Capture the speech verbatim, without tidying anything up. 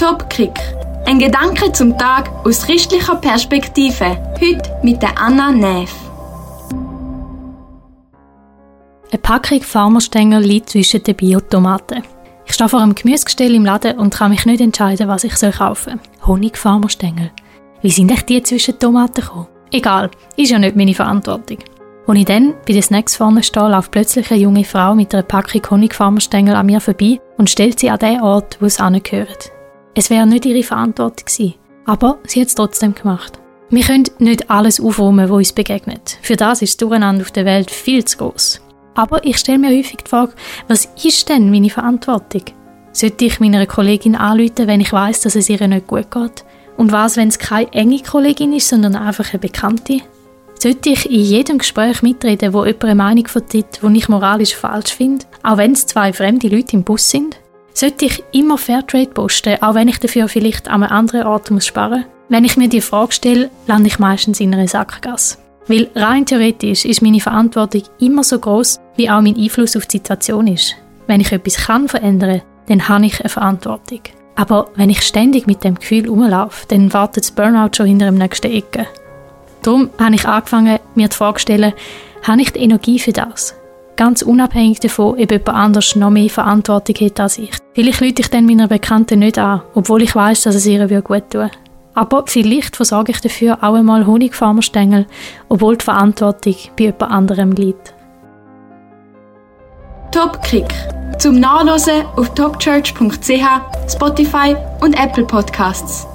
Top-Kick. Ein Gedanke zum Tag aus christlicher Perspektive. Heute mit der Anna Neff. Eine Packung Farmerstängel liegt zwischen den Biotomaten. Ich stehe vor einem Gemüsegestell im Laden und kann mich nicht entscheiden, was ich kaufen soll. Honigfarmerstängel. Wie sind echt die zwischen den Tomaten gekommen? Egal, ist ja nicht meine Verantwortung. Als ich dann bei den Snacks vorne stehe, läuft plötzlich eine junge Frau mit einer Packung Honigfarmerstängel an mir vorbei und stellt sie an den Ort, wo es hingehört. Es wäre nicht ihre Verantwortung gewesen, aber sie hat es trotzdem gemacht. Wir können nicht alles aufräumen, was uns begegnet. Für das ist das Durcheinander auf der Welt viel zu gross. Aber ich stelle mir häufig die Frage, was ist denn meine Verantwortung? Sollte ich meiner Kollegin anrufen, wenn ich weiss, dass es ihr nicht gut geht? Und was, wenn es keine enge Kollegin ist, sondern einfach eine Bekannte? Sollte ich in jedem Gespräch mitreden, wo jemand eine Meinung vertritt, die ich moralisch falsch finde, auch wenn es zwei fremde Leute im Bus sind? Sollte ich immer Fairtrade posten, auch wenn ich dafür vielleicht an einem anderen Ort muss sparen muss? Wenn ich mir die Frage stelle, lande ich meistens in einer Sackgasse. Weil rein theoretisch ist meine Verantwortung immer so gross, wie auch mein Einfluss auf die Situation ist. Wenn ich etwas kann verändern, dann habe ich eine Verantwortung. Aber wenn ich ständig mit dem Gefühl rumlaufe, dann wartet das Burnout schon hinter dem nächsten Ecke. Darum habe ich angefangen, mir die Frage zu stellen, habe ich die Energie für das? Ganz unabhängig davon, ob jemand anders noch mehr Verantwortung hat als ich. Vielleicht rufe ich dann meiner Bekannten nicht an, obwohl ich weiss, dass es ihr gut tun würde. Aber vielleicht versorge ich dafür auch einmal Honigfarmerstängel, obwohl die Verantwortung bei jemand anderem liegt. Top-Kick. Zum Nachhören auf topchurch punkt c h, Spotify und Apple Podcasts.